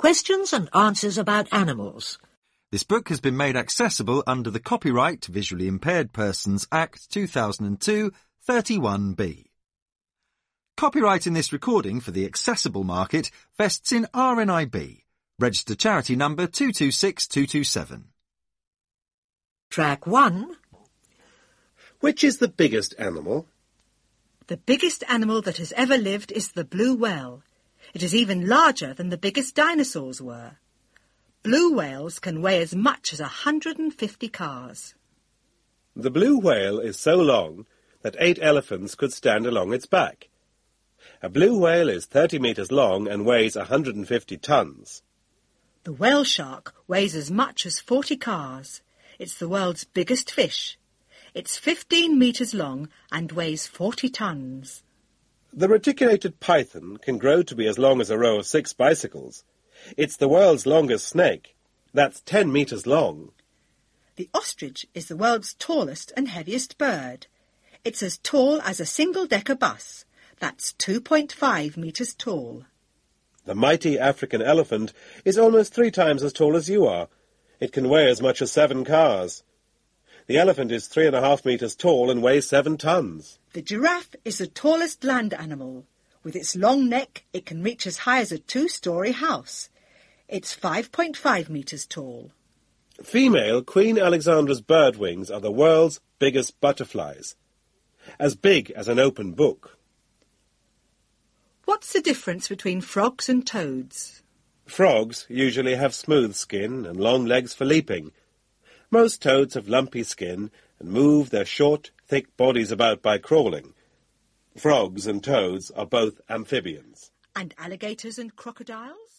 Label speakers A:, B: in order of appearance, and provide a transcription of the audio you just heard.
A: Questions and answers about animals.
B: This book has been made accessible under the Copyright Visually Impaired Persons Act 2002 31B. Copyright in this recording for the accessible market vests in RNIB, registered charity number 226227.
A: Track 1.
C: Which is the biggest animal?
D: The biggest animal that has ever lived is the blue whale. It is even larger than the biggest dinosaurs were. Blue whales can weigh as much as 150 cars.
C: The blue whale is so long that 8 elephants could stand along its back. A blue whale is 30 metres long and weighs 150 tons.
D: The whale shark weighs as much as 40 cars. It's the world's biggest fish. It's 15 metres long and weighs 40 tons.
C: The reticulated python can grow to be as long as a row of 6 bicycles. It's the world's longest snake. That's 10 metres long.
D: The ostrich is the world's tallest and heaviest bird. It's as tall as a single-decker bus. That's 2.5 metres tall.
C: The mighty African elephant is almost 3 times as tall as you are. It can weigh as much as 7 cars. The elephant is 3.5 metres tall and weighs 7 tons.
D: The giraffe is the tallest land animal. With its long neck, it can reach as high as a 2-storey house. It's 5.5 metres tall.
C: Female Queen Alexandra's bird wings are the world's biggest butterflies, as big as an open book.
D: What's the difference between frogs and toads?
C: Frogs usually have smooth skin and long legs for leaping. Most toads have lumpy skin and move their short, thick bodies about by crawling. Frogs and toads are both amphibians.
D: And alligators and crocodiles?